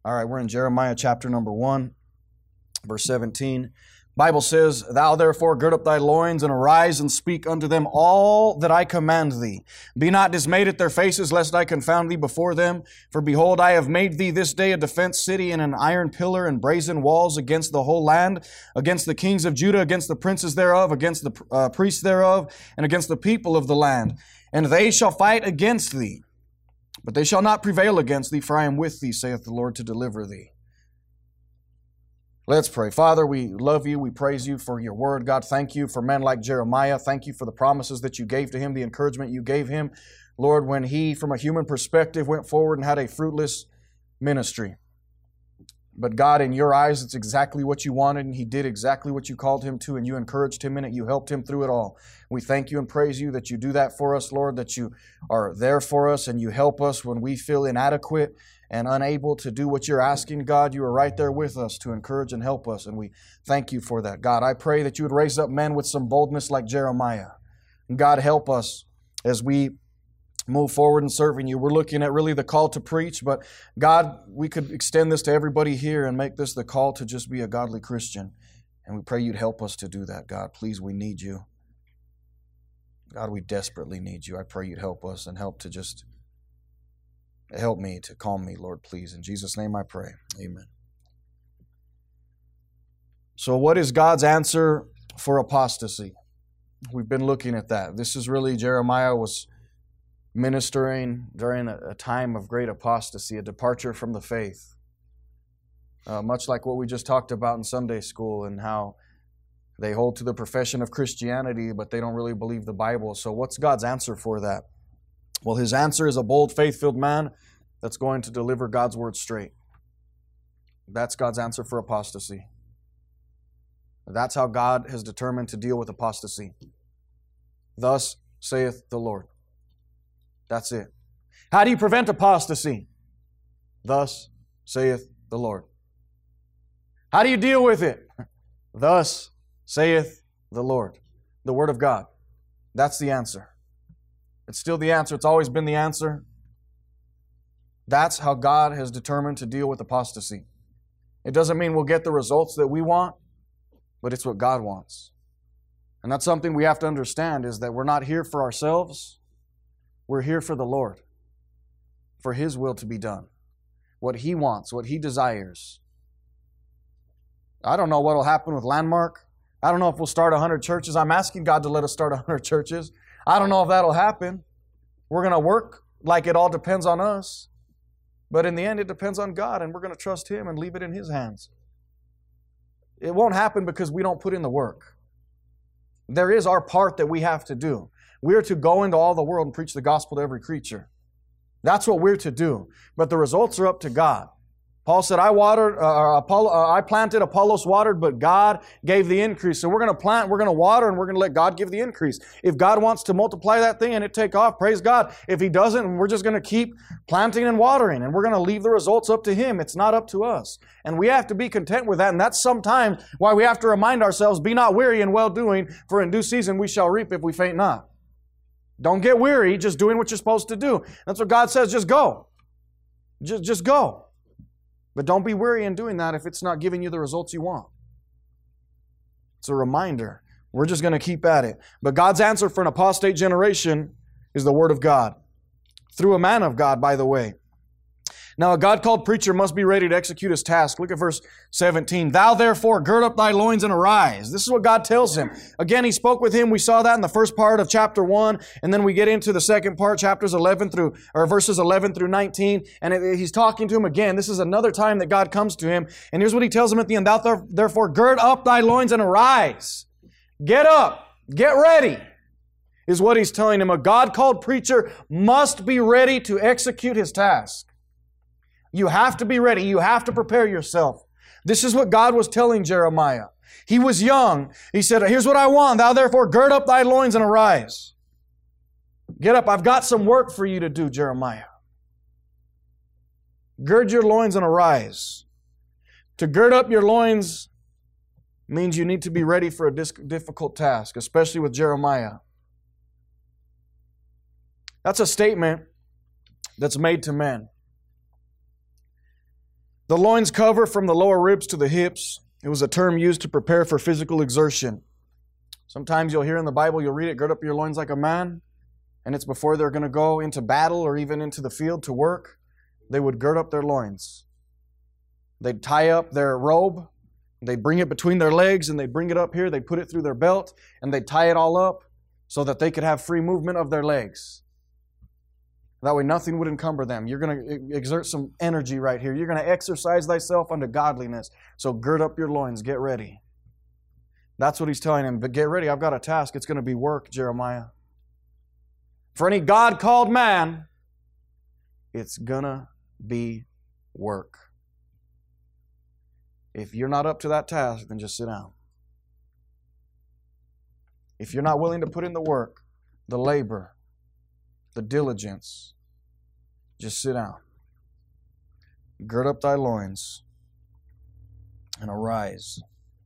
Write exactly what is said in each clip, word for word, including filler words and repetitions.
All right, we're in Jeremiah chapter number one, verse seventeen. Bible says, Thou therefore gird up thy loins and arise and speak unto them all that I command thee. Be not dismayed at their faces, lest I confound thee before them. For behold, I have made thee this day a defense city and an iron pillar and brazen walls against the whole land, against the kings of Judah, against the princes thereof, against the uh, priests thereof, and against the people of the land. And they shall fight against thee, but they shall not prevail against thee, for I am with thee, saith the Lord, to deliver thee. Let's pray. Father, we love you. We praise you for your word. God, thank you for men like Jeremiah. Thank you for the promises that you gave to him, the encouragement you gave him, Lord, when he, from a human perspective, went forward and had a fruitless ministry. But God, in your eyes, it's exactly what you wanted, and he did exactly what you called him to, and you encouraged him in it. You helped him through it all. We thank you and praise you that you do that for us, Lord, that you are there for us and you help us when we feel inadequate and unable to do what you're asking. God, you are right there with us to encourage and help us, and we thank you for that. God, I pray that you would raise up men with some boldness like Jeremiah. And God, help us as we move forward in serving you. We're looking at really the call to preach, but God, we could extend this to everybody here and make this the call to just be a godly Christian. And we pray you'd help us to do that, God. Please, we need you. God, we desperately need you. I pray you'd help us and help to just help me, to calm me, Lord, please. In Jesus' name I pray. Amen. So what is God's answer for apostasy? We've been looking at that. This is really, Jeremiah was ministering during a, a time of great apostasy, a departure from the faith. Uh, much like what we just talked about in Sunday school and how they hold to the profession of Christianity, but they don't really believe the Bible. So what's God's answer for that? Well, his answer is a bold, faith-filled man that's going to deliver God's word straight. That's God's answer for apostasy. That's how God has determined to deal with apostasy. Thus saith the Lord. That's it. How do you prevent apostasy? Thus saith the Lord. How do you deal with it? Thus saith the Lord. The Word of God. That's the answer. It's still the answer. It's always been the answer. That's how God has determined to deal with apostasy. It doesn't mean we'll get the results that we want, but it's what God wants. And that's something we have to understand, is that we're not here for ourselves. We're here for the Lord, for His will to be done, what He wants, what He desires. I don't know what will happen with Landmark. I don't know if we'll start one hundred churches. I'm asking God to let us start one hundred churches. I don't know if that'll happen. We're going to work like it all depends on us. But in the end, it depends on God, and we're going to trust Him and leave it in His hands. It won't happen because we don't put in the work. There is our part that we have to do. We are to go into all the world and preach the gospel to every creature. That's what we're to do. But the results are up to God. Paul said, I watered, uh, Apollo, uh, I planted, Apollos watered, but God gave the increase. So we're going to plant, we're going to water, and we're going to let God give the increase. If God wants to multiply that thing and it take off, praise God. If He doesn't, we're just going to keep planting and watering, and we're going to leave the results up to Him. It's not up to us. And we have to be content with that. And that's sometimes why we have to remind ourselves, be not weary in well-doing, for in due season we shall reap if we faint not. Don't get weary just doing what you're supposed to do. That's what God says, just go. Just, just go. But don't be weary in doing that if it's not giving you the results you want. It's a reminder. We're just going to keep at it. But God's answer for an apostate generation is the Word of God. Through a man of God, by the way. Now, a God-called preacher must be ready to execute his task. Look at verse seventeen. Thou therefore gird up thy loins and arise. This is what God tells him. Again, He spoke with him. We saw that in the first part of chapter one. And then we get into the second part, chapters eleven through, or verses eleven through nineteen. And it, He's talking to him again. This is another time that God comes to him. And here's what He tells him at the end. Thou therefore gird up thy loins and arise. Get up. Get ready. Is what He's telling him. A God-called preacher must be ready to execute his task. You have to be ready. You have to prepare yourself. This is what God was telling Jeremiah. He was young. He said, here's what I want. Thou therefore gird up thy loins and arise. Get up. I've got some work for you to do, Jeremiah. Gird your loins and arise. To gird up your loins means you need to be ready for a difficult task, especially with Jeremiah. That's a statement that's made to men. The loins cover from the lower ribs to the hips. It was a term used to prepare for physical exertion. Sometimes you'll hear in the Bible, you'll read it, gird up your loins like a man, and it's before they're going to go into battle or even into the field to work. They would gird up their loins. They'd tie up their robe, they'd bring it between their legs, and they'd bring it up here, they'd put it through their belt, and they'd tie it all up so that they could have free movement of their legs. That way nothing would encumber them. You're going to exert some energy right here. You're going to exercise thyself unto godliness. So gird up your loins. Get ready. That's what he's telling him. But get ready. I've got a task. It's going to be work, Jeremiah. For any God-called man, it's going to be work. If you're not up to that task, then just sit down. If you're not willing to put in the work, the labor, the diligence, just sit down. Gird up thy loins and arise.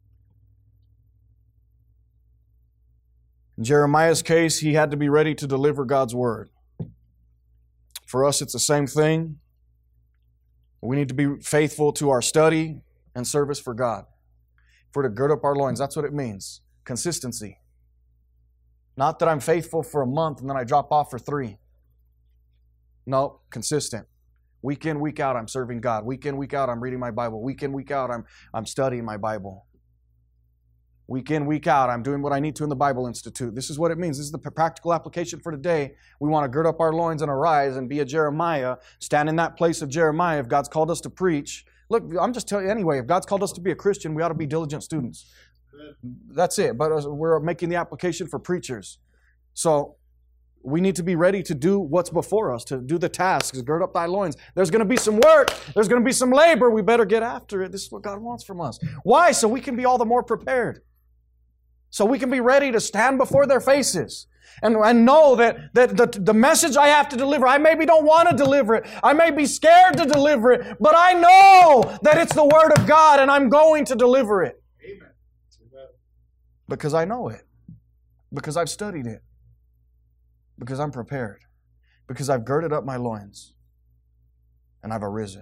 In Jeremiah's case, he had to be ready to deliver God's word. For us, it's the same thing. We need to be faithful to our study and service for God. If we're to gird up our loins, that's what it means. Consistency. Not that I'm faithful for a month and then I drop off for three. No, consistent. Week in, week out, I'm serving God. Week in, week out, I'm reading my Bible. Week in, week out, I'm, I'm studying my Bible. Week in, week out, I'm doing what I need to in the Bible Institute. This is what it means. This is the practical application for today. We want to gird up our loins and arise and be a Jeremiah. Stand in that place of Jeremiah if God's called us to preach. Look, I'm just telling you anyway, if God's called us to be a Christian, we ought to be diligent students. That's it. But we're making the application for preachers. So we need to be ready to do what's before us, to do the tasks, gird up thy loins. There's going to be some work. There's going to be some labor. We better get after it. This is what God wants from us. Why? So we can be all the more prepared. So we can be ready to stand before their faces and, and know that, that the, the message I have to deliver, I maybe don't want to deliver it. I may be scared to deliver it, but I know that it's the Word of God and I'm going to deliver it. Amen. Because I know it. Because I've studied it. Because I'm prepared. Because I've girded up my loins. And I've arisen.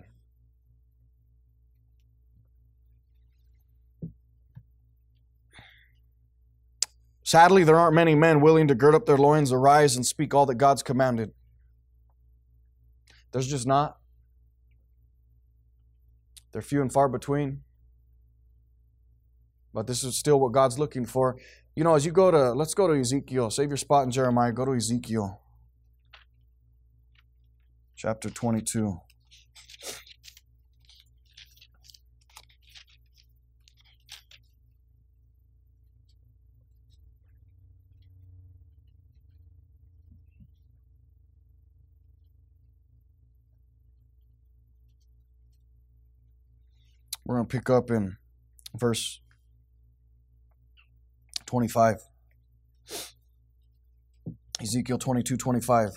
Sadly, there aren't many men willing to gird up their loins, arise, and speak all that God's commanded. There's just not. They're few and far between. But this is still what God's looking for. You know, as you go to, let's go to Ezekiel. Save your spot in Jeremiah. Go to Ezekiel. Chapter twenty-two. We're going to pick up in verse twenty-five. Ezekiel twenty-two, twenty-five.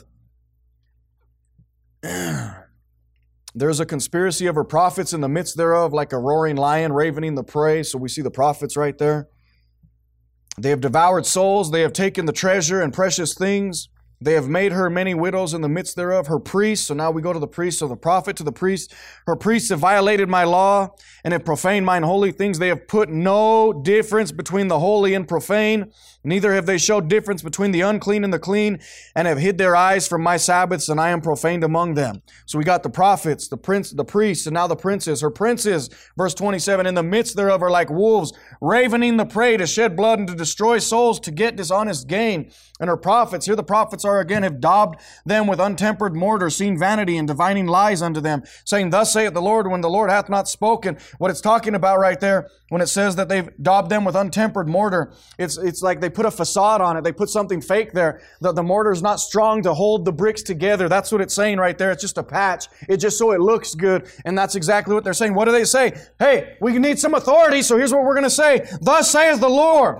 There is a conspiracy of her prophets in the midst thereof, like a roaring lion ravening the prey. So we see the prophets right there. They have devoured souls. They have taken the treasure and precious things. They have made her many widows in the midst thereof, her priests. So now we go to the priest. So the prophet to the priest. Her priests have violated my law and have profaned mine holy things. They have put no difference between the holy and profane. Neither have they showed difference between the unclean and the clean, and have hid their eyes from my Sabbaths, and I am profaned among them. So we got the prophets, the prince, the priests, and now the princes. Her princes, verse twenty-seven, in the midst thereof are like wolves, ravening the prey to shed blood and to destroy souls, to get dishonest gain. And her prophets, here the prophets are again, have daubed them with untempered mortar, seen vanity and divining lies unto them, saying, thus saith the Lord, when the Lord hath not spoken. What it's talking about right there, when it says that they've daubed them with untempered mortar, it's it's like they put a facade on it. They put something fake there. The, the mortar is not strong to hold the bricks together. That's what it's saying right there. It's just a patch. It's just so it looks good. And that's exactly what they're saying. What do they say? Hey, we need some authority, so here's what we're going to say. Thus saith the Lord.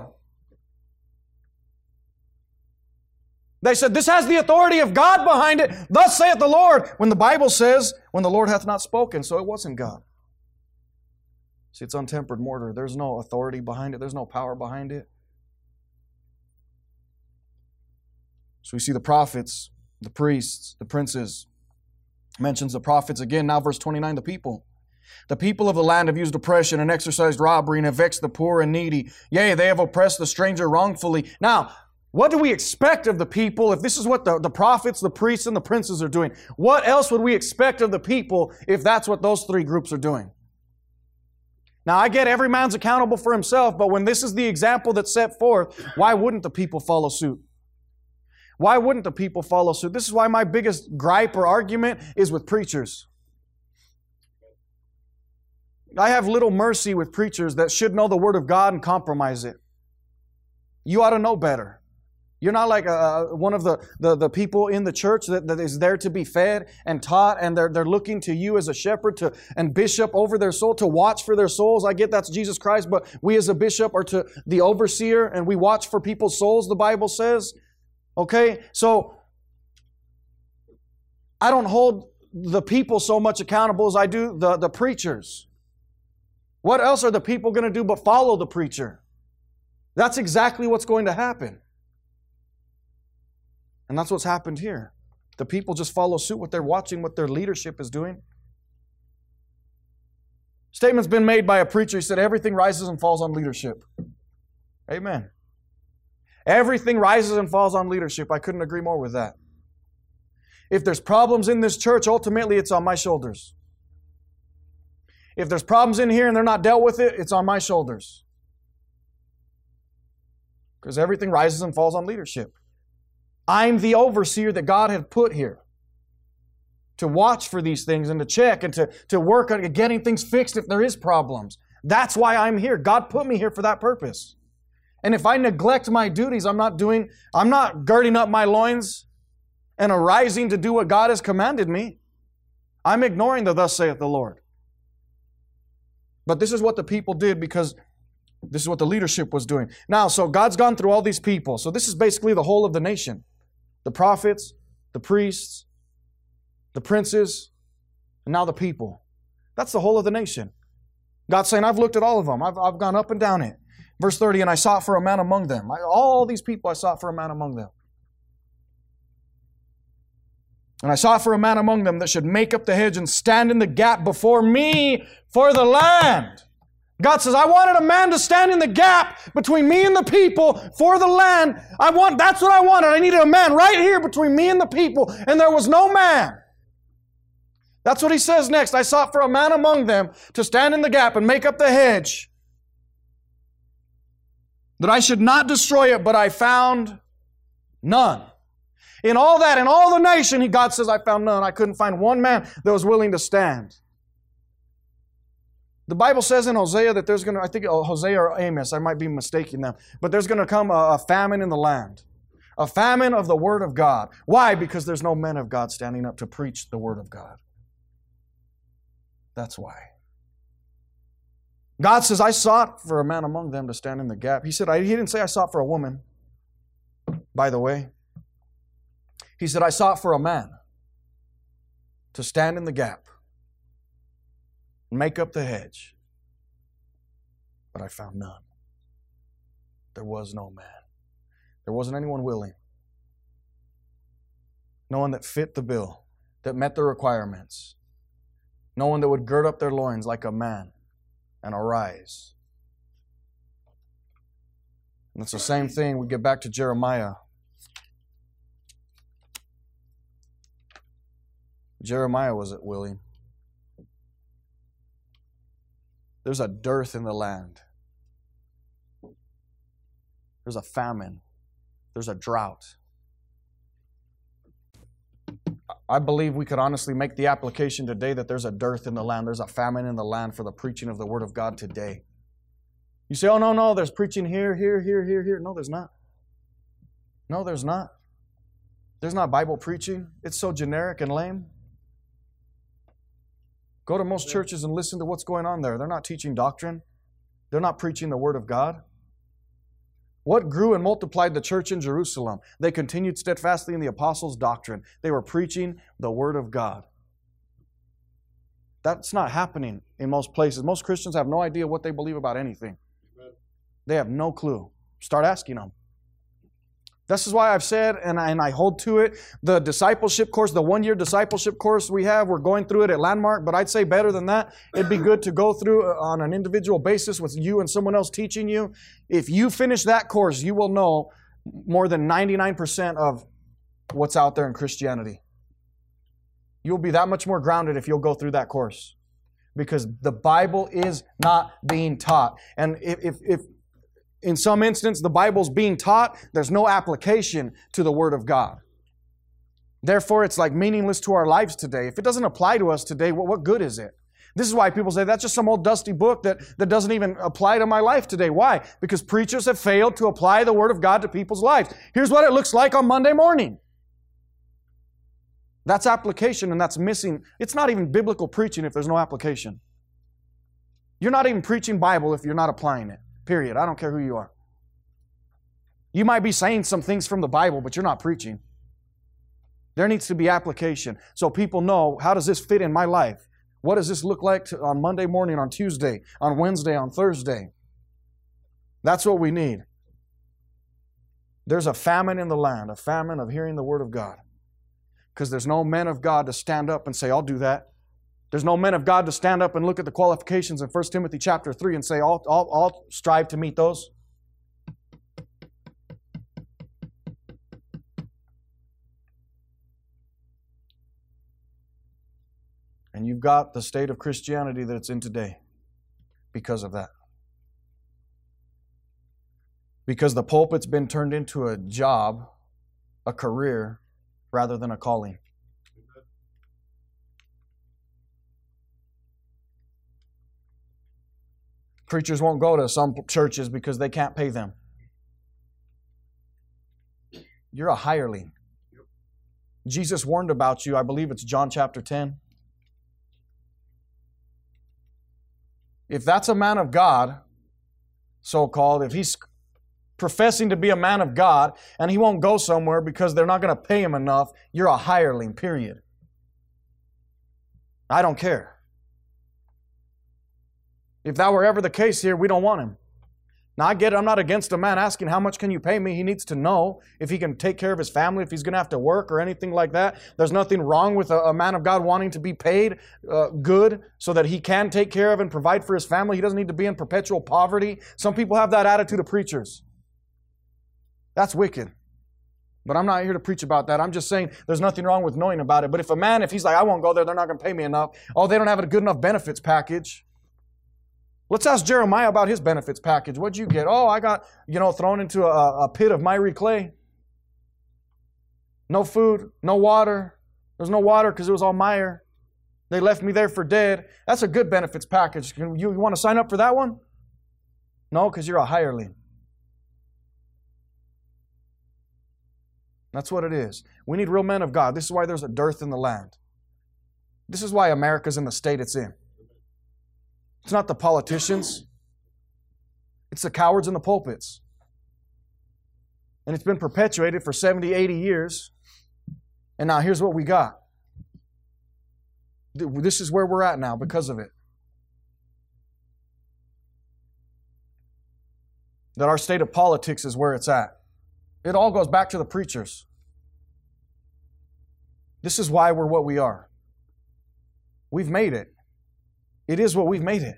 They said, this has the authority of God behind it. Thus saith the Lord. When the Bible says, when the Lord hath not spoken, so it wasn't God. See, it's untempered mortar. There's no authority behind it. There's no power behind it. So we see the prophets, the priests, the princes. Mentions the prophets again. Now verse twenty-nine, the people. The people of the land have used oppression and exercised robbery and have vexed the poor and needy. Yea, they have oppressed the stranger wrongfully. Now, what do we expect of the people if this is what the, the prophets, the priests, and the princes are doing? What else would we expect of the people if that's what those three groups are doing? Now, I get every man's accountable for himself, but when this is the example that's set forth, why wouldn't the people follow suit? Why wouldn't the people follow suit? This is why my biggest gripe or argument is with preachers. I have little mercy with preachers that should know the Word of God and compromise it. You ought to know better. You're not like uh, one of the, the, the people in the church that, that is there to be fed and taught, and they're, they're looking to you as a shepherd to, and bishop over their soul to watch for their souls. I get that's Jesus Christ, but we as a bishop are to the overseer, and we watch for people's souls, the Bible says. Okay? So, I don't hold the people so much accountable as I do the, the preachers. What else are the people going to do but follow the preacher? That's exactly what's going to happen. And that's what's happened here. The people just follow suit what they're watching, what their leadership is doing. Statement's been made by a preacher. He said, everything rises and falls on leadership. Amen. Everything rises and falls on leadership. I couldn't agree more with that. If there's problems in this church, ultimately it's on my shoulders. If there's problems in here and they're not dealt with it, it's on my shoulders. Because everything rises and falls on leadership. I'm the overseer that God had put here to watch for these things and to check and to, to work on getting things fixed if there is problems. That's why I'm here. God put me here for that purpose. And if I neglect my duties, I'm not doing, I'm not girding up my loins and arising to do what God has commanded me. I'm ignoring the thus saith the Lord. But this is what the people did because this is what the leadership was doing. Now, so God's gone through all these people. So this is basically the whole of the nation. The prophets, the priests, the princes, and now the people. That's the whole of the nation. God's saying, I've looked at all of them. I've, I've gone up and down it. Verse thirty, and I sought for a man among them. I, all these people I sought for a man among them. And I sought for a man among them that should make up the hedge and stand in the gap before me for the land. God says, I wanted a man to stand in the gap between me and the people for the land. I want, that's what I wanted. I needed a man right here between me and the people, and there was no man. That's what he says next. I sought for a man among them to stand in the gap and make up the hedge, that I should not destroy it, but I found none. In all that, in all the nation, God says, I found none. I couldn't find one man that was willing to stand. The Bible says in Hosea that there's going to, I think Hosea or Amos, I might be mistaking them, but there's going to come a, a famine in the land. A famine of the Word of God. Why? Because there's no men of God standing up to preach the Word of God. That's why. God says, I sought for a man among them to stand in the gap. He said, I, He didn't say I sought for a woman, by the way. He said, I sought for a man to stand in the gap and make up the hedge. But I found none. There was no man. There wasn't anyone willing. No one that fit the bill, that met the requirements. No one that would gird up their loins like a man and arise. And it's the same thing. We get back to Jeremiah. Jeremiah wasn't willing. There's a dearth in the land. There's a famine. There's a drought. I believe we could honestly make the application today that there's a dearth in the land. There's a famine in the land for the preaching of the Word of God today. You say, oh, no, no, there's preaching here, here, here, here, here. No, there's not. No, there's not. There's not Bible preaching. It's so generic and lame. Go to most churches and listen to what's going on there. They're not teaching doctrine. They're not preaching the Word of God. What grew and multiplied the church in Jerusalem? They continued steadfastly in the apostles' doctrine. They were preaching the Word of God. That's not happening in most places. Most Christians have no idea what they believe about anything. They have no clue. Start asking them. This is why I've said, and I, and I hold to it, the discipleship course, the one-year discipleship course we have, we're going through it at Landmark, but I'd say better than that. It'd be good to go through on an individual basis with you and someone else teaching you. If you finish that course, you will know more than ninety-nine percent of what's out there in Christianity. You'll be that much more grounded if you'll go through that course. Because the Bible is not being taught. And if, if, if in some instance the Bible's being taught, there's no application to the Word of God. Therefore, it's like meaningless to our lives today. If it doesn't apply to us today, what, what good is it? This is why people say, that's just some old dusty book that, that doesn't even apply to my life today. Why? Because preachers have failed to apply the Word of God to people's lives. Here's what it looks like on Monday morning. That's application, and that's missing. It's not even biblical preaching if there's no application. You're not even preaching Bible if you're not applying it. Period. I don't care who you are. You might be saying some things from the Bible, but you're not preaching. There needs to be application so people know, how does this fit in my life? What does this look like to, on Monday morning, on Tuesday, on Wednesday, on Thursday? That's what we need. There's a famine in the land, a famine of hearing the Word of God. Because there's no men of God to stand up and say, I'll do that. There's no men of God to stand up and look at the qualifications in First Timothy chapter three and say, I'll, I'll, I'll strive to meet those. And you've got the state of Christianity that it's in today because of that. Because the pulpit's been turned into a job, a career, rather than a calling. Preachers won't go to some churches because they can't pay them. You're a hireling. Jesus warned about you. I believe it's John chapter ten. If that's a man of God, so-called, if he's professing to be a man of God and he won't go somewhere because they're not going to pay him enough, you're a hireling, period. I don't care. If that were ever the case here, we don't want him. Now, I get it. I'm not against a man asking, how much can you pay me? He needs to know if he can take care of his family, if he's going to have to work or anything like that. There's nothing wrong with a, a man of God wanting to be paid uh, good so that he can take care of and provide for his family. He doesn't need to be in perpetual poverty. Some people have that attitude of preachers. That's wicked. But I'm not here to preach about that. I'm just saying there's nothing wrong with knowing about it. But if a man, if he's like, I won't go there, they're not going to pay me enough. Oh, they don't have a good enough benefits package. Let's ask Jeremiah about his benefits package. What'd you get? Oh, I got, you know, thrown into a, a pit of miry clay. No food, no water. There's no water because it was all mire. They left me there for dead. That's a good benefits package. You, you want to sign up for that one? No, because you're a hireling. That's what it is. We need real men of God. This is why there's a dearth in the land. This is why America's in the state it's in. It's not the politicians. It's the cowards in the pulpits. And it's been perpetuated for seventy, eighty years. And now here's what we got. This is where we're at now because of it. That our state of politics is where it's at. It all goes back to the preachers. This is why we're what we are. We've made it. It is what we've made it.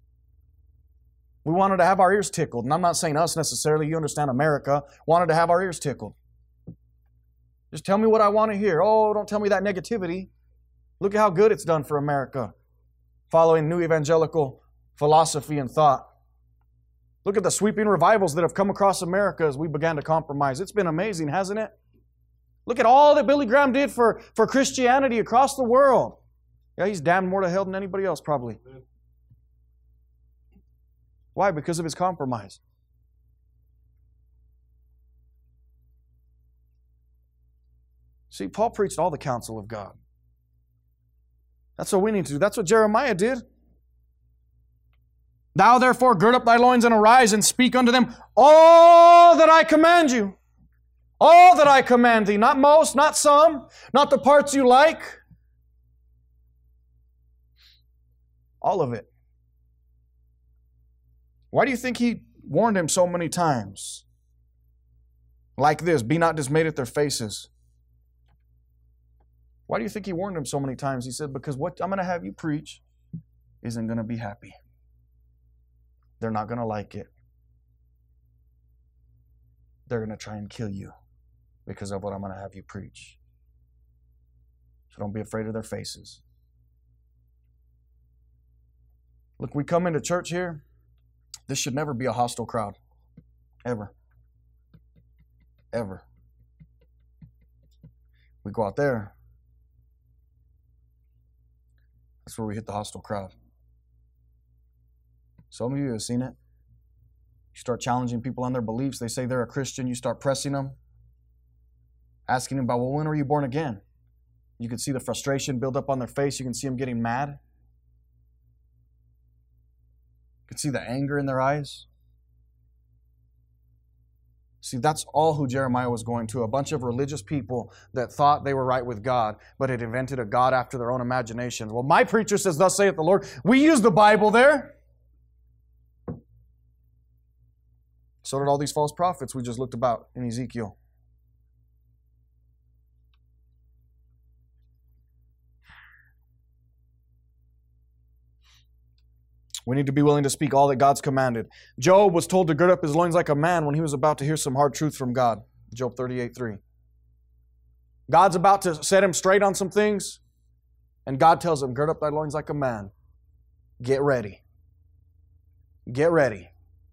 We wanted to have our ears tickled. And I'm not saying us necessarily. You understand, America wanted to have our ears tickled. Just tell me what I want to hear. Oh, don't tell me that negativity. Look at how good it's done for America. Following new evangelical philosophy and thought. Look at the sweeping revivals that have come across America as we began to compromise. It's been amazing, hasn't it? Look at all that Billy Graham did for, for Christianity across the world. Yeah, he's damned more to hell than anybody else, probably. Why? Because of his compromise. See, Paul preached all the counsel of God. That's what we need to do. That's what Jeremiah did. Thou therefore gird up thy loins and arise and speak unto them all that I command you. All that I command thee. Not most, not some, not the parts you like. All of it. Why do you think he warned him so many times? Like this, be not dismayed at their faces. Why do you think he warned them so many times? He said, because what I'm going to have you preach isn't going to be happy. They're not going to like it. They're going to try and kill you because of what I'm going to have you preach. So don't be afraid of their faces. Look, we come into church here. This should never be a hostile crowd. Ever. Ever. We go out there. That's where we hit the hostile crowd. Some of you have seen it. You start challenging people on their beliefs. They say they're a Christian. You start pressing them. Asking them about, well, when were you born again? You can see the frustration build up on their face. You can see them getting mad. You can see the anger in their eyes. See, that's all who Jeremiah was going to. A bunch of religious people that thought they were right with God, but had invented a God after their own imagination. Well, my preacher says, thus saith the Lord. We use the Bible there. So did all these false prophets we just looked about in Ezekiel. We need to be willing to speak all that God's commanded. Job was told to gird up his loins like a man when he was about to hear some hard truth from God. Job thirty-eight three. God's about to set him straight on some things, and God tells him, gird up thy loins like a man. Get ready. Get ready.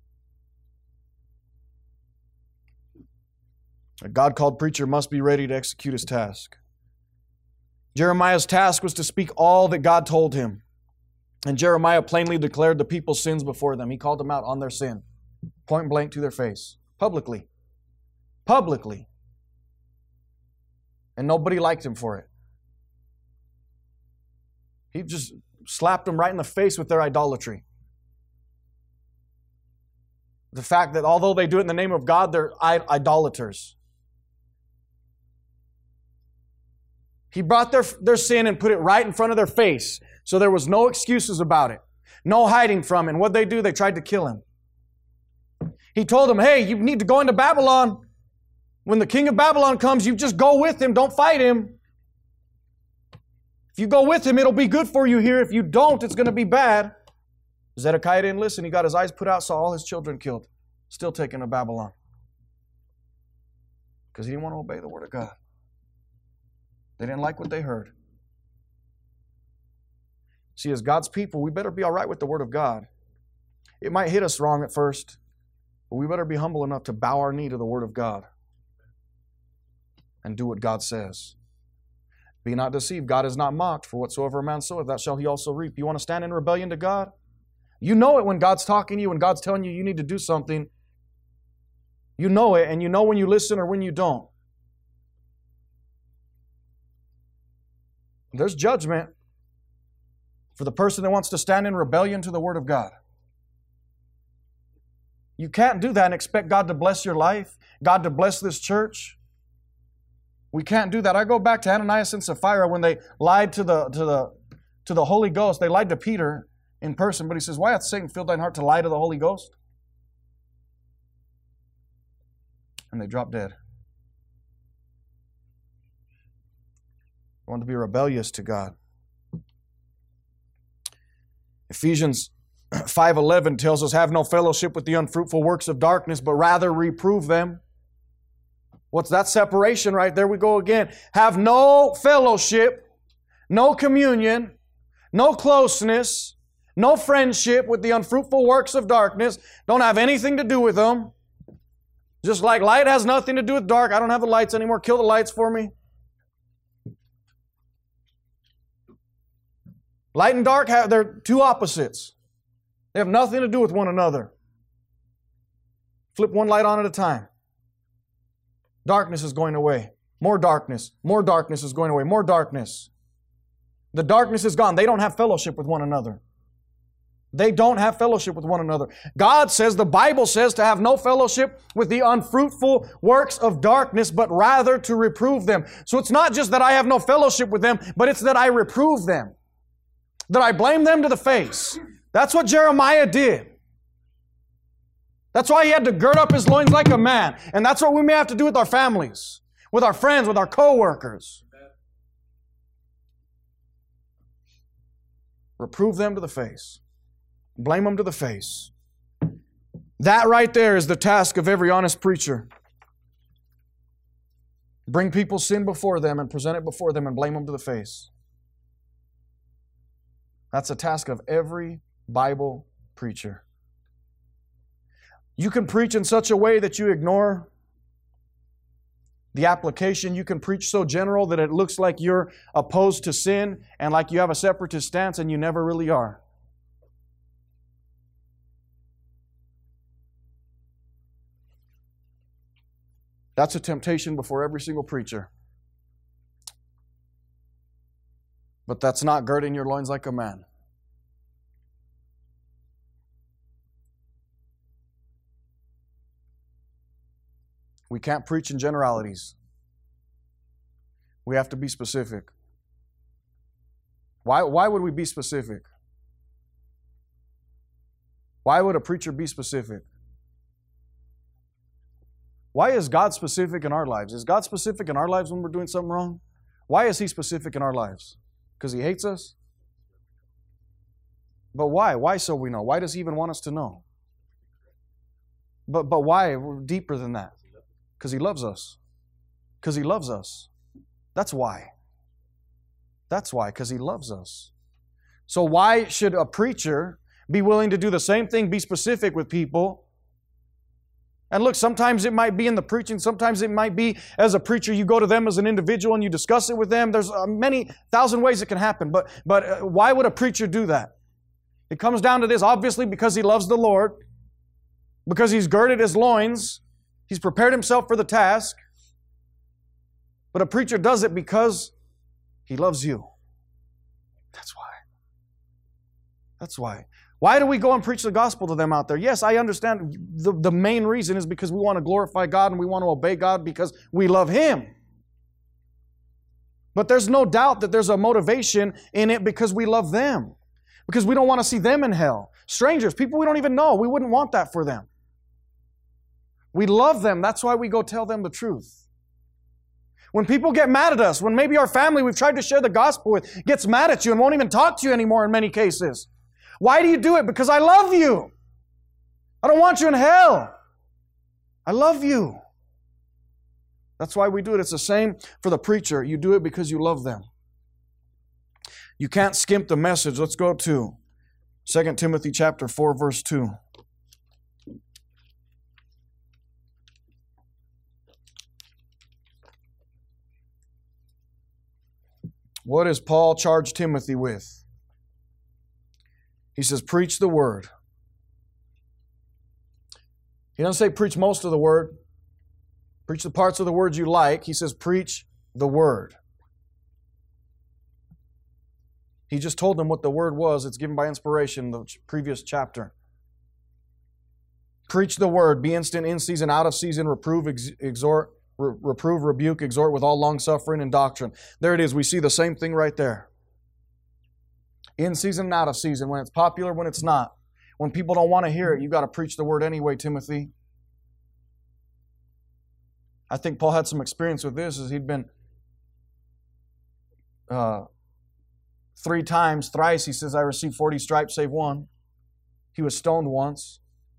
A God-called preacher must be ready to execute his task. Jeremiah's task was to speak all that God told him. And Jeremiah plainly declared the people's sins before them. He called them out on their sin, point blank to their face, publicly. Publicly. And nobody liked him for it. He just slapped them right in the face with their idolatry. The fact that although they do it in the name of God, they're idolaters. He brought their, their sin and put it right in front of their face. So there was no excuses about it. No hiding from it. And what they do, they tried to kill him. He told them, hey, you need to go into Babylon. When the king of Babylon comes, you just go with him. Don't fight him. If you go with him, it'll be good for you here. If you don't, it's going to be bad. Zedekiah didn't listen. He got his eyes put out, saw all his children killed. Still taken to Babylon. Because he didn't want to obey the word of God. They didn't like what they heard. See, as God's people, we better be all right with the word of God. It might hit us wrong at first, but we better be humble enough to bow our knee to the word of God and do what God says. Be not deceived. God is not mocked. For whatsoever a man soweth, that shall he also reap. You want to stand in rebellion to God? You know it when God's talking to you, when God's telling you you need to do something. You know it, and you know when you listen or when you don't. There's judgment for the person that wants to stand in rebellion to the Word of God. You can't do that and expect God to bless your life, God to bless this church. We can't do that. I go back to Ananias and Sapphira when they lied to the, to the, to the Holy Ghost. They lied to Peter in person, but he says, why hath Satan filled thine heart to lie to the Holy Ghost? And they dropped dead. They want to be rebellious to God. Ephesians five eleven tells us, have no fellowship with the unfruitful works of darkness, but rather reprove them. What's that separation right there? We go again. Have no fellowship, no communion, no closeness, no friendship with the unfruitful works of darkness. Don't have anything to do with them. Just like light has nothing to do with dark. I don't have the lights anymore. Kill the lights for me. Light and dark, have, they're two opposites. They have nothing to do with one another. Flip one light on at a time. Darkness is going away. More darkness. More darkness is going away. More darkness. The darkness is gone. They don't have fellowship with one another. They don't have fellowship with one another. God says, the Bible says, to have no fellowship with the unfruitful works of darkness, but rather to reprove them. So it's not just that I have no fellowship with them, but it's that I reprove them. That I blame them to the face. That's what Jeremiah did. That's why he had to gird up his loins like a man. And that's what we may have to do with our families, with our friends, with our co-workers. Reprove them to the face. Blame them to the face. That right there is the task of every honest preacher. Bring people's sin before them and present it before them and blame them to the face. That's the task of every Bible preacher. You can preach in such a way that you ignore the application. You can preach so general that it looks like you're opposed to sin and like you have a separatist stance, and you never really are. That's a temptation before every single preacher. But that's not girding your loins like a man. We can't preach in generalities. We have to be specific. Why, why would we be specific? Why would a preacher be specific? Why is God specific in our lives? Is God specific in our lives when we're doing something wrong? Why is He specific in our lives? Because He hates us? But why? Why so we know? Why does He even want us to know? But, but why? We're deeper than that. Because He loves us. Because He loves us. That's why. That's why, because He loves us. So why should a preacher be willing to do the same thing, be specific with people? And look, sometimes it might be in the preaching, sometimes it might be as a preacher, you go to them as an individual and you discuss it with them. There's uh, many thousand ways it can happen. But, but uh, why would a preacher do that? It comes down to this, obviously because he loves the Lord, because he's girded his loins, he's prepared himself for the task. But a preacher does it because he loves you. That's why. That's why. Why do we go and preach the gospel to them out there? Yes, I understand the, the main reason is because we want to glorify God and we want to obey God because we love Him. But there's no doubt that there's a motivation in it because we love them. Because we don't want to see them in hell. Strangers, people we don't even know, we wouldn't want that for them. We love them. That's why we go tell them the truth. When people get mad at us, when maybe our family we've tried to share the gospel with gets mad at you and won't even talk to you anymore in many cases. Why do you do it? Because I love you. I don't want you in hell. I love you. That's why we do it. It's the same for the preacher. You do it because you love them. You can't skimp the message. Let's go to Second Timothy chapter four, verse two. What does Paul charge Timothy with? He says, preach the word. He doesn't say preach most of the word. Preach the parts of the word you like. He says, preach the word. He just told them what the word was. It's given by inspiration in the previous chapter. Preach the word. Be instant in season, out of season. Reprove, ex- exhort, re- reprove, rebuke, exhort with all long suffering and doctrine. There it is. We see the same thing right there. In season and out of season. When it's popular, when it's not. When people don't want to hear it, you've got to preach the word anyway, Timothy. I think Paul had some experience with this as he'd been uh, three times, thrice, he says, I received forty stripes save one. He was stoned once.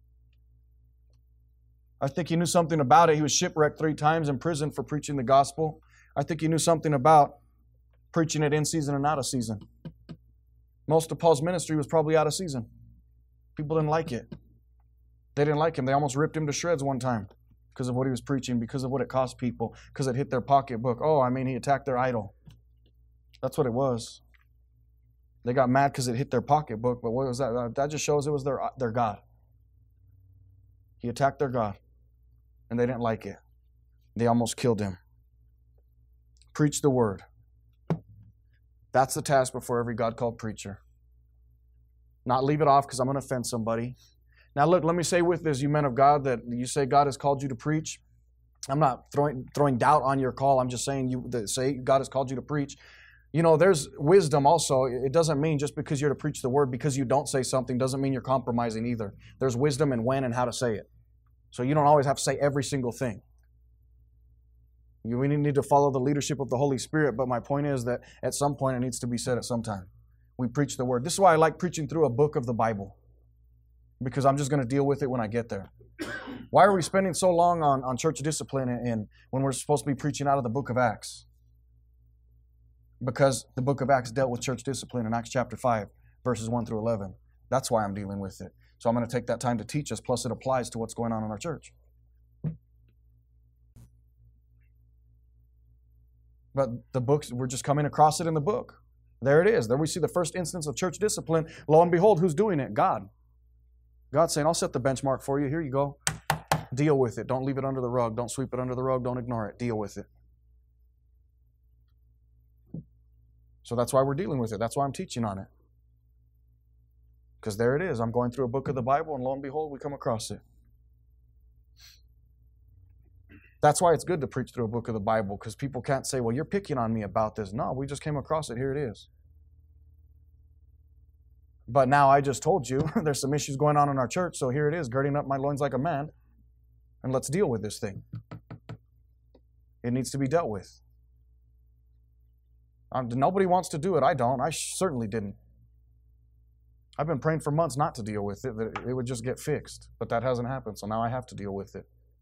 I think he knew something about it. He was shipwrecked three times, imprisoned for preaching the gospel. I think he knew something about preaching it in season and out of season. Most of Paul's ministry was probably out of season. People didn't like it. They didn't like him. They almost ripped him to shreds one time because of what he was preaching, because of what it cost people, because it hit their pocketbook. Oh, I mean, he attacked their idol. That's what it was. They got mad because it hit their pocketbook, but what was that? That just shows it was their, their God. He attacked their God, and they didn't like it. They almost killed him. Preach the word. That's the task before every God-called preacher. Not leave it off because I'm going to offend somebody. Now look, let me say with this, you men of God, that you say God has called you to preach. I'm not throwing throwing doubt on your call. I'm just saying you that say God has called you to preach. You know, there's wisdom also. It doesn't mean just because you're to preach the word, because you don't say something, doesn't mean you're compromising either. There's wisdom in when and how to say it. So you don't always have to say every single thing. You we need to follow the leadership of the Holy Spirit, but my point is that at some point it needs to be said at some time. We preach the Word. This is why I like preaching through a book of the Bible, because I'm just going to deal with it when I get there. Why are we spending so long on, on church discipline and when we're supposed to be preaching out of the book of Acts? Because the book of Acts dealt with church discipline in Acts chapter five, verses one through eleven. That's why I'm dealing with it. So I'm going to take that time to teach us, plus it applies to what's going on in our church. But the books, we're just coming across it in the book. There it is. There we see the first instance of church discipline. Lo and behold, who's doing it? God. God's saying, I'll set the benchmark for you. Here you go. Deal with it. Don't leave it under the rug. Don't sweep it under the rug. Don't ignore it. Deal with it. So that's why we're dealing with it. That's why I'm teaching on it. Because there it is. I'm going through a book of the Bible, and lo and behold, we come across it. That's why it's good to preach through a book of the Bible, because people can't say, well, you're picking on me about this. No, we just came across it. Here it is. But now I just told you there's some issues going on in our church, so here it is, girding up my loins like a man, and let's deal with this thing. It needs to be dealt with. Um, nobody wants to do it. I don't. I certainly didn't. I've been praying for months not to deal with it, that it would just get fixed. But that hasn't happened, so now I have to deal with it.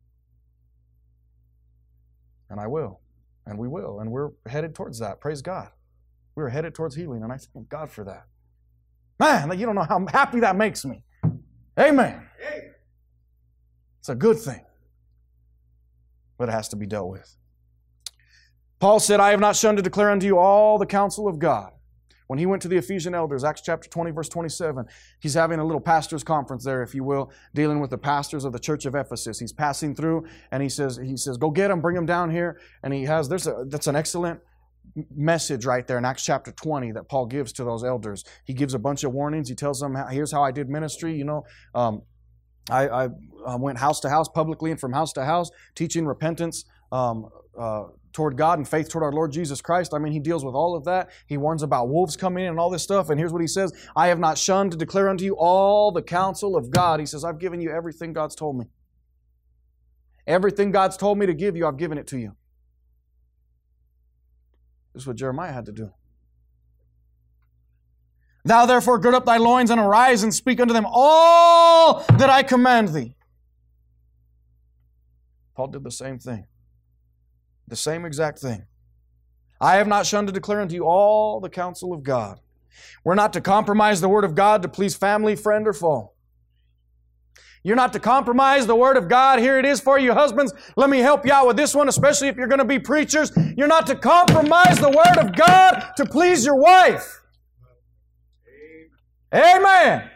And I will. And we will. And we're headed towards that. Praise God. We're headed towards healing, and I thank God for that. Man, you don't know how happy that makes me. Amen. It's a good thing. But it has to be dealt with. Paul said, I have not shunned to declare unto you all the counsel of God. When he went to the Ephesian elders, Acts chapter twenty, verse twenty-seven, he's having a little pastor's conference there, if you will, dealing with the pastors of the church of Ephesus. He's passing through, and he says, he says, go get them, bring them down here. And he has, there's a, that's an excellent message right there in Acts chapter twenty that Paul gives to those elders. He gives a bunch of warnings. He tells them, here's how I did ministry. You know, um, I, I uh, went house to house publicly and from house to house, teaching repentance um, uh, toward God and faith toward our Lord Jesus Christ. I mean, he deals with all of that. He warns about wolves coming in and all this stuff. And here's what he says, I have not shunned to declare unto you all the counsel of God. He says, I've given you everything God's told me. Everything God's told me to give you, I've given it to you. This is what Jeremiah had to do. Thou therefore gird up thy loins and arise and speak unto them all that I command thee. Paul did the same thing. The same exact thing. I have not shunned to declare unto you all the counsel of God. We're not to compromise the Word of God to please family, friend, or foe. You're not to compromise the Word of God. Here it is for you, husbands. Let me help you out with this one, especially if you're going to be preachers. You're not to compromise the Word of God to please your wife. Amen. Amen.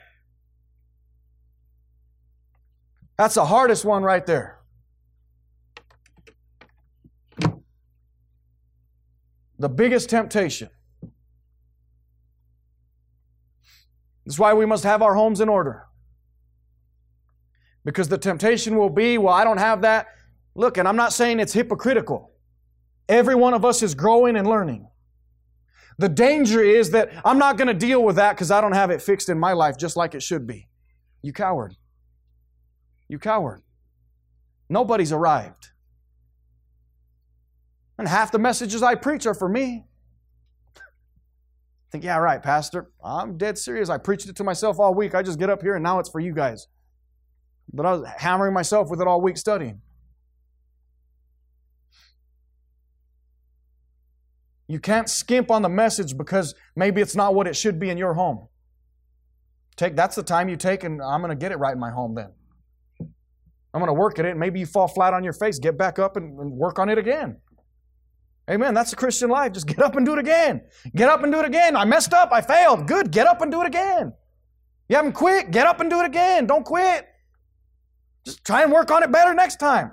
That's the hardest one right there. The biggest temptation. This is why we must have our homes in order. Because the temptation will be, well, I don't have that. Look, and I'm not saying it's hypocritical. Every one of us is growing and learning. The danger is that I'm not going to deal with that because I don't have it fixed in my life just like it should be. You coward. You coward. Nobody's arrived. And half the messages I preach are for me. I think, yeah, right, Pastor. I'm dead serious. I preached it to myself all week. I just get up here and now it's for you guys. But I was hammering myself with it all week studying. You can't skimp on the message because maybe it's not what it should be in your home. Take that's the time you take, and I'm going to get it right in my home then. I'm going to work at it, and maybe you fall flat on your face. Get back up and, and work on it again. Amen. That's the Christian life. Just get up and do it again. Get up and do it again. I messed up. I failed. Good. Get up and do it again. You haven't quit. Get up and do it again. Don't quit. Just try and work on it better next time.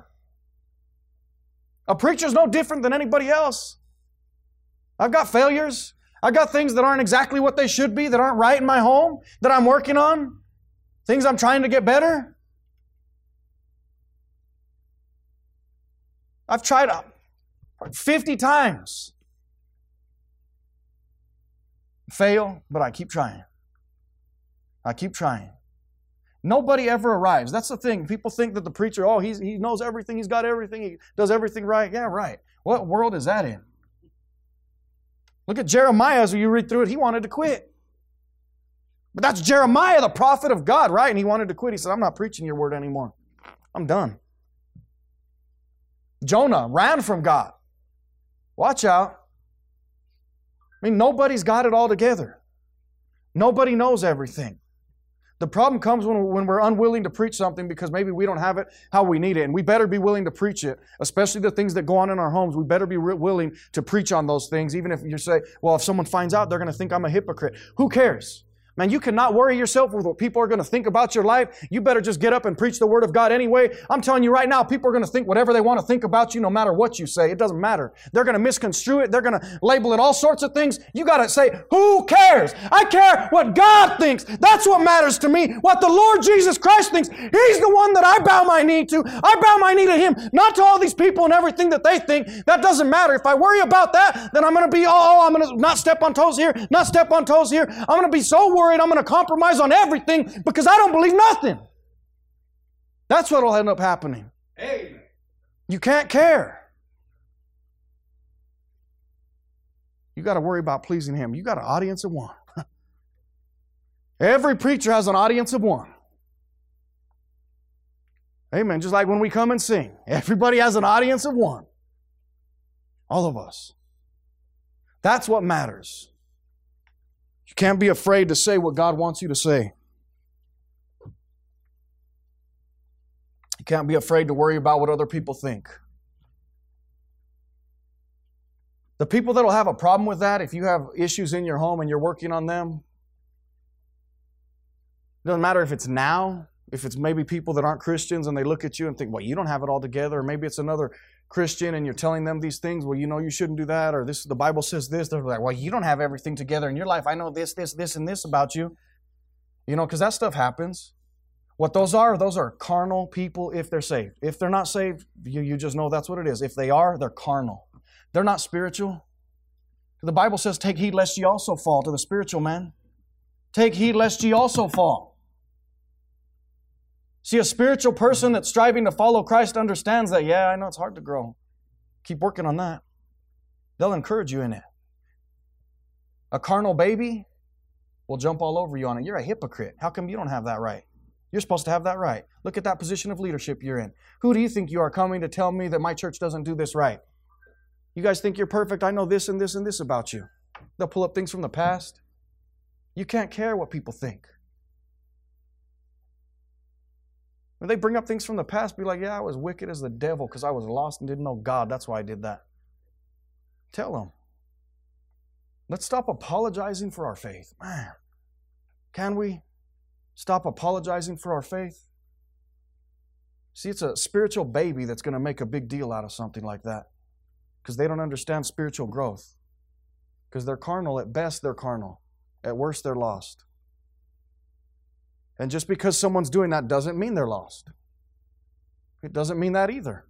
A preacher's no different than anybody else. I've got failures. I've got things that aren't exactly what they should be, that aren't right in my home, that I'm working on. Things I'm trying to get better. I've tried fifty times. Fail, but I keep trying. I keep trying. Nobody ever arrives. That's the thing. People think that the preacher, oh, he's, he knows everything, he's got everything, he does everything right. Yeah, right. What world is that in? Look at Jeremiah as you read through it. He wanted to quit. But that's Jeremiah, the prophet of God, right? And he wanted to quit. He said, I'm not preaching your word anymore. I'm done. Jonah ran from God. Watch out. I mean, nobody's got it all together. Nobody knows everything. The problem comes when, when we're unwilling to preach something because maybe we don't have it how we need it. And we better be willing to preach it, especially the things that go on in our homes. We better be re- willing to preach on those things, even if you say, well, if someone finds out, they're going to think I'm a hypocrite. Who cares? Man, you cannot worry yourself with what people are going to think about your life. You better just get up and preach the Word of God anyway. I'm telling you right now, people are going to think whatever they want to think about you no matter what you say. It doesn't matter. They're going to misconstrue it. They're going to label it all sorts of things. You got to say, who cares? I care what God thinks. That's what matters to me. What the Lord Jesus Christ thinks. He's the one that I bow my knee to. I bow my knee to Him, not to all these people and everything that they think. That doesn't matter. If I worry about that, then I'm going to be, oh, I'm going to not step on toes here, not step on toes here. I'm going to be so worried. I'm going to compromise on everything because I don't believe nothing. That's what will end up happening. Amen. You can't care. You got to worry about pleasing Him. You got an audience of one. Every preacher has an audience of one. Amen. Just like when we come and sing, everybody has an audience of one. All of us. That's what matters. You can't be afraid to say what God wants you to say. You can't be afraid to worry about what other people think. The people that will have a problem with that, if you have issues in your home and you're working on them, it doesn't matter if it's now, if it's maybe people that aren't Christians and they look at you and think, well, you don't have it all together, or maybe it's another Christian and you're telling them these things, well, you know, you shouldn't do that, or this, the Bible says this. They're like, well, you don't have everything together in your life. I know this, this, this, and this about you. You know, because that stuff happens. What those are, those are carnal people if they're saved. If they're not saved, you, you just know that's what it is. If they are, they're carnal. They're not spiritual. The Bible says, take heed lest ye also fall, to the spiritual man. Take heed lest ye also fall. See, a spiritual person that's striving to follow Christ understands that, yeah, I know it's hard to grow. Keep working on that. They'll encourage you in it. A carnal baby will jump all over you on it. You're a hypocrite. How come you don't have that right? You're supposed to have that right. Look at that position of leadership you're in. Who do you think you are coming to tell me that my church doesn't do this right? You guys think you're perfect. I know this and this and this about you. They'll pull up things from the past. You can't care what people think. When they bring up things from the past, be like, yeah, I was wicked as the devil because I was lost and didn't know God. That's why I did that. Tell them. Let's stop apologizing for our faith. Man, can we stop apologizing for our faith? See, it's a spiritual baby that's going to make a big deal out of something like that because they don't understand spiritual growth. Because they're carnal. At best, they're carnal. At worst, they're lost. And just because someone's doing that doesn't mean they're lost. It doesn't mean that either.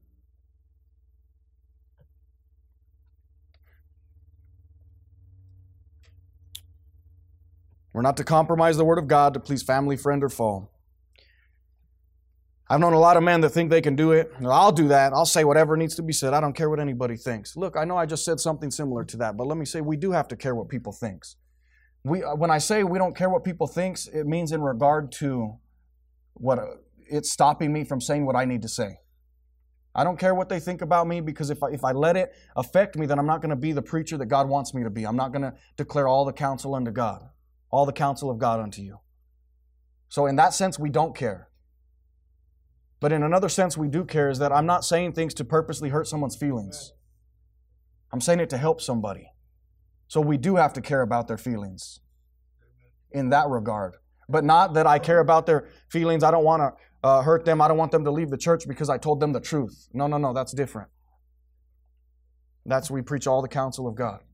We're not to compromise the Word of God to please family, friend, or foe. I've known a lot of men that think they can do it. I'll do that. I'll say whatever needs to be said. I don't care what anybody thinks. Look, I know I just said something similar to that, but let me say we do have to care what people think. We, when I say we don't care what people think, it means in regard to what it's stopping me from saying what I need to say. I don't care what they think about me because if I, if I let it affect me, then I'm not going to be the preacher that God wants me to be. I'm not going to declare all the counsel unto God, all the counsel of God unto you. So in that sense, we don't care. But in another sense, we do care is that I'm not saying things to purposely hurt someone's feelings. I'm saying it to help somebody. So we do have to care about their feelings in that regard. But not that I care about their feelings. I don't want to uh, hurt them. I don't want them to leave the church because I told them the truth. No, no, no. That's different. That's we preach all the counsel of God.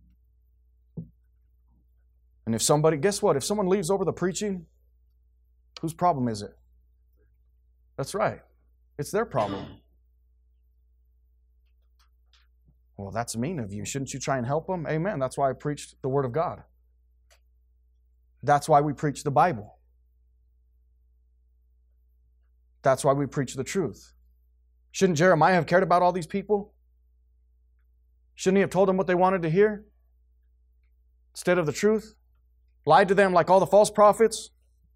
And if somebody, guess what? If someone leaves over the preaching, whose problem is it? That's right. It's their problem. Well, that's mean of you. Shouldn't you try and help them? Amen. That's why I preached the Word of God. That's why we preach the Bible. That's why we preach the truth. Shouldn't Jeremiah have cared about all these people? Shouldn't he have told them what they wanted to hear instead of the truth? Lied to them like all the false prophets?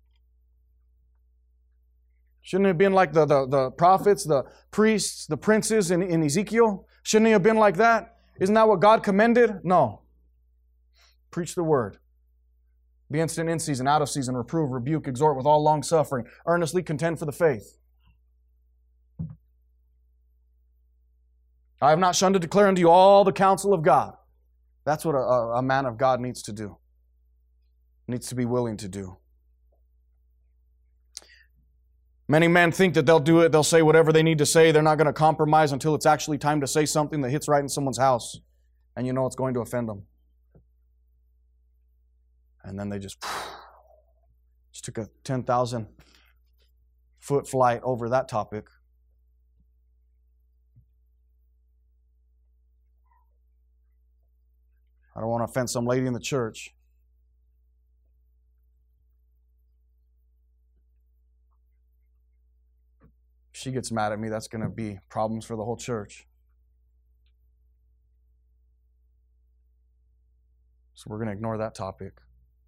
Shouldn't it have been like the, the, the prophets, the priests, the princes in, in Ezekiel? Shouldn't it have been like that? Isn't that what God commended? No. Preach the word. Be instant in season, out of season, reprove, rebuke, exhort with all long suffering. Earnestly contend for the faith. I have not shunned to declare unto you all the counsel of God. That's what a, a man of God needs to do. Needs to be willing to do. Many men think that they'll do it, they'll say whatever they need to say, they're not going to compromise until it's actually time to say something that hits right in someone's house. And you know it's going to offend them. And then they just, just took a ten thousand foot flight over that topic. I don't want to offend some lady in the church. If she gets mad at me, that's going to be problems for the whole church. So we're going to ignore that topic.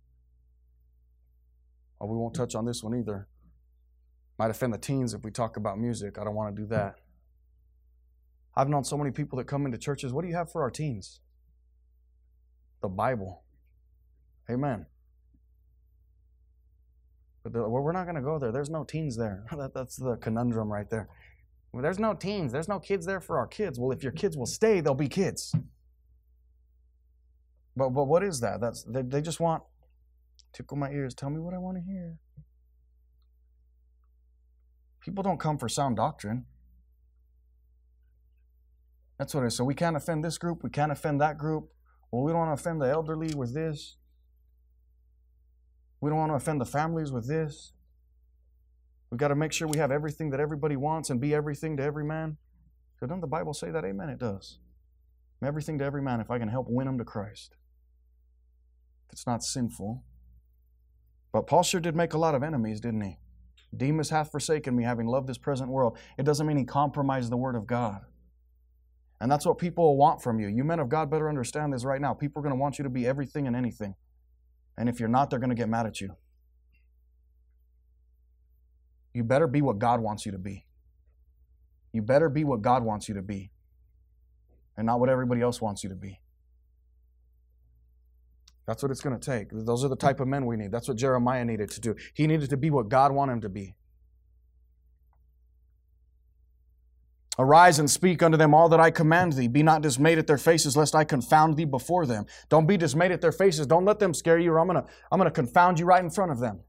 Oh, we won't touch on this one either. Might offend the teens if we talk about music. I don't want to do that. I've known so many people that come into churches. What do you have for our teens? The Bible. Amen. But the, well, we're not going to go there. There's no teens there. that, that's the conundrum right there. Well, there's no teens. There's no kids there for our kids. Well, if your kids will stay, they'll be kids. But but what is that? That's they, they just want, tickle my ears, tell me what I want to hear. People don't come for sound doctrine. That's what it is. So we can't offend this group. We can't offend that group. Well, we don't want to offend the elderly with this. We don't want to offend the families with this. We've got to make sure we have everything that everybody wants and be everything to every man. So doesn't the Bible say that? Amen, it does. I'm everything to every man if I can help win them to Christ. If it's not sinful. But Paul sure did make a lot of enemies, didn't he? Demas hath forsaken me, having loved this present world. It doesn't mean he compromised the Word of God. And that's what people will want from you. You men of God better understand this right now. People are going to want you to be everything and anything. And if you're not, they're going to get mad at you. You better be what God wants you to be. You better be what God wants you to be. And not what everybody else wants you to be. That's what it's going to take. Those are the type of men we need. That's what Jeremiah needed to do. He needed to be what God wanted him to be. Arise and speak unto them all that I command thee. Be not dismayed at their faces, lest I confound thee before them. Don't be dismayed at their faces. Don't let them scare you, or I'm going to I'm going to confound you right in front of them.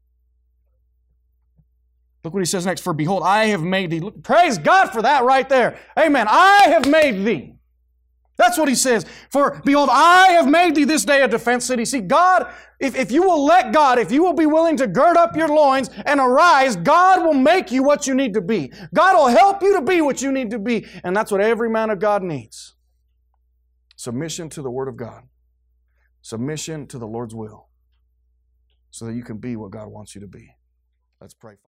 Look what he says next. For behold, I have made thee. Look, praise God for that right there. Amen. I have made thee. That's what he says. For behold, I have made thee this day a defense city. See, God, if, if you will let God, if you will be willing to gird up your loins and arise, God will make you what you need to be. God will help you to be what you need to be. And that's what every man of God needs. Submission to the Word of God. Submission to the Lord's will. So that you can be what God wants you to be. Let's pray.